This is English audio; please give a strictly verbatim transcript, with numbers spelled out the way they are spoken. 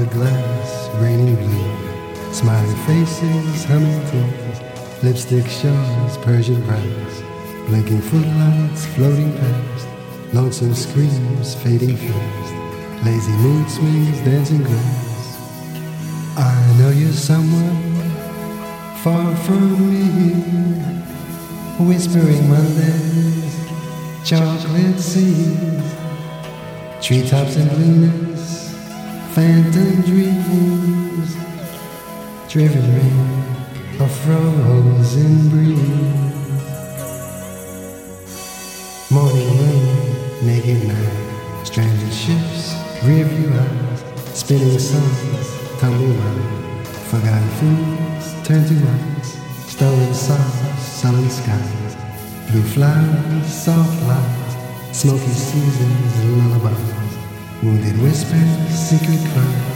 colored glass, raining blue, smiling faces, humming tunes, lipstick shows, Persian brass, blinking footlights floating past, lonesome screams fading fast, lazy mood swings dancing grass. I know you're someone far from me, whispering Mondays, chocolate seeds, treetops and blueness, phantom dreams, driven rain, a frozen breeze, morning moon, naked night, stranded ships, rearview eyes, spinning suns, tumbling round, forgotten foods, turn to ice, stolen songs, sullen skies, blue flowers, soft lies, smoky seasons and lullabies, wounded whispers, secret cries.